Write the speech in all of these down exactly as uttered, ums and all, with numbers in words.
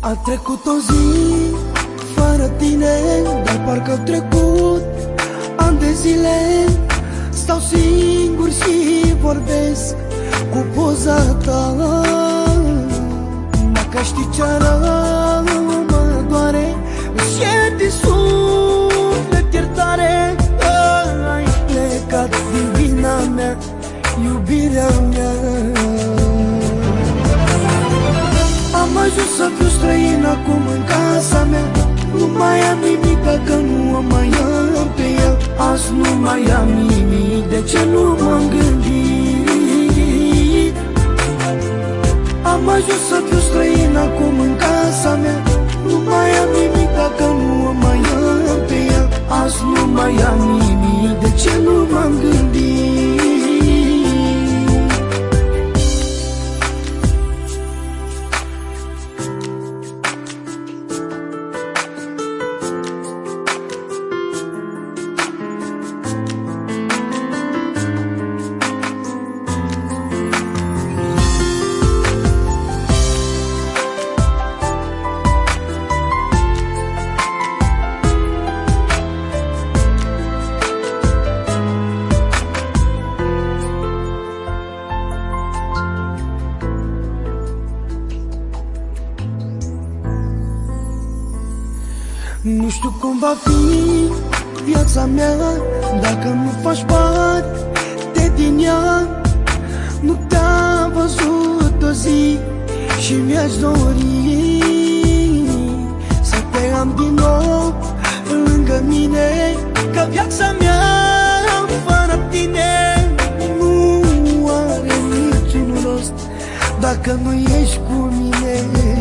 A trecut o zi fără tine, dar parcă au trecut ani de zile. Stau singur și vorbesc cu poza ta. Dacă știi ce rău mă doare, își e din suflet iertare. Ai plecat din vina mea, iubirea mea. Am ajuns să fiu străin acum în casa mea. Nu mai am nimic dacă nu o mai am pe el. Azi nu mai am nimic, de ce nu m-am gândit? Am ajuns să fiu străin acum în casa mea. Nu mai am nimic dacă nu o mai am pe el. Azi nu mai am nimic, de ce nu m-am gândit? Nu știu cum va fi viața mea dacă nu faci parte din ea. Nu te-am văzut o zi și mi-aș dori să te am din nou lângă mine. Că viața mea fără tine nu are niciun rost dacă nu ești cu mine.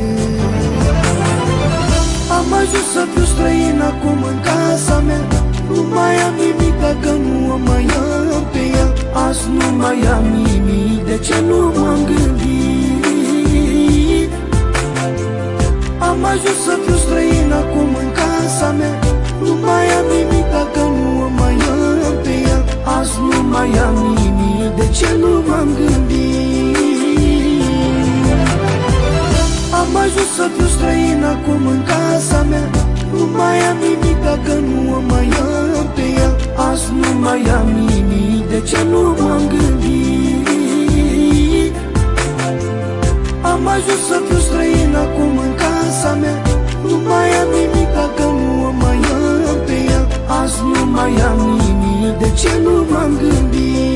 Am ajuns să fiu străin acum în casa mea. Nu mai am nimic dacă nu o mai am pe el. Azi nu mai am nimic, de ce nu m-am gândit? Am ajuns să fiu străin acum în casa mea. Nu mai am nimic dacă nu o mai am pe el. Azi nu mai am nimic, de ce nu m-am gândit? Am ajuns să fiu străin acum în casa mea. Nu mai am nimic dacă nu o mai am pe el. Azi nu mai am nimic, de ce nu m-am gândit? Am ajuns să fiu străin acum în casa mea. Nu mai am nimic dacă nu o mai am pe el. Azi nu mai am nimic, de ce nu m-am gândit?